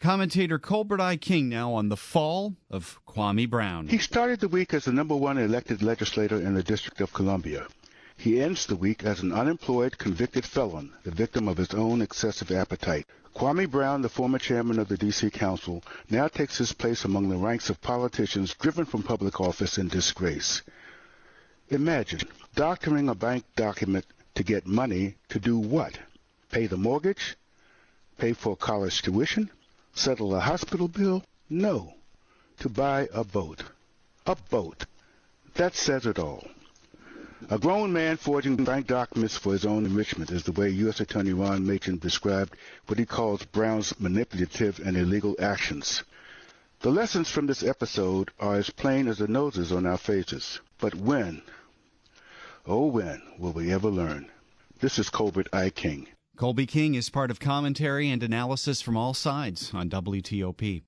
Commentator Colbert I. King now on the fall of Kwame Brown. He started the week as the #1 elected legislator in the District of Columbia. He ends the week as an unemployed, convicted felon, the victim of his own excessive appetite. Kwame Brown, the former chairman of the D.C. Council, now takes his place among the ranks of politicians driven from public office in disgrace. Imagine doctoring a bank document to get money to do what? Pay the mortgage? Pay for college tuition? Settle a hospital bill? No. To buy a boat. A boat. That says it all. A grown man forging bank documents for his own enrichment is the way U.S. Attorney Ron Machen described what he calls Brown's manipulative and illegal actions. The lessons from this episode are as plain as the noses on our faces. But when, oh when, will we ever learn? This is Colbert I. King. Colby King is part of commentary and analysis from all sides on WTOP.